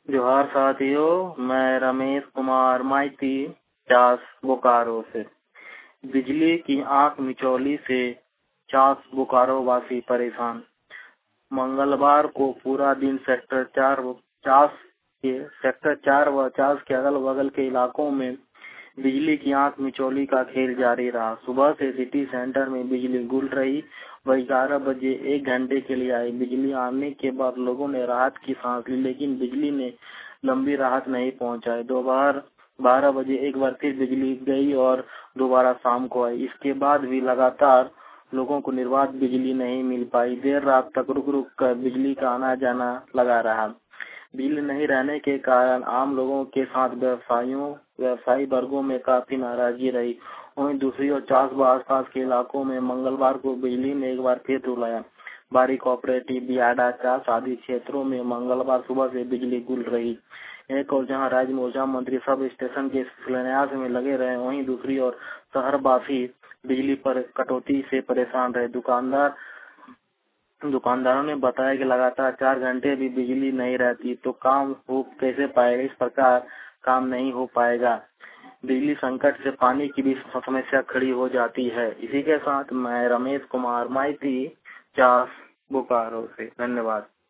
जोहार साथियों, मैं रमेश कुमार माइती चास बोकारो से। बिजली की आंख मिचौली से चास बोकारो वासी परेशान। मंगलवार को पूरा दिन सेक्टर 4 व चास के अगल बगल के इलाकों में बिजली की आंख मिचौली का खेल जारी रहा। सुबह से सिटी सेंटर में बिजली गुल रही। वह 11 बजे 1 घंटे के लिए आई। बिजली आने के बाद लोगों ने राहत की सांस ली, लेकिन बिजली ने लंबी राहत नहीं पहुंचाई। दोपहर 12 बजे एक बार फिर बिजली गई और दोबारा शाम को आई। इसके बाद भी लगातार लोगों को निर्बाध बिजली नहीं मिल पाई। देर रात तक रुक रुक कर बिजली का आना जाना लगा रहा। बिजली नहीं रहने के कारण आम लोगों के साथ व्यवसायी वर्गों में काफी नाराजगी रही। वहीं दूसरी ओर चास व आसपास के इलाकों में मंगलवार को बिजली ने एक बार फिर रुलाया। बारी कोऑपरेटिव, बियाडा, चास आदि क्षेत्रों में मंगलवार सुबह से बिजली गुल रही। एक और जहां राज्य में ऊर्जा मंत्री सब स्टेशन के शिलान्यास में लगे रहे, वहीं दूसरी ओर शहरवासी बिजली पर कटौती से परेशान रहे। दुकानदारों ने बताया कि लगातार 4 घंटे भी बिजली नहीं रहती तो काम हो कैसे पाएगा। इस प्रकार काम नहीं हो पाएगा। बिजली संकट से पानी की भी समस्या खड़ी हो जाती है। इसी के साथ मैं रमेश कुमार माइती चास बोकारो से। धन्यवाद।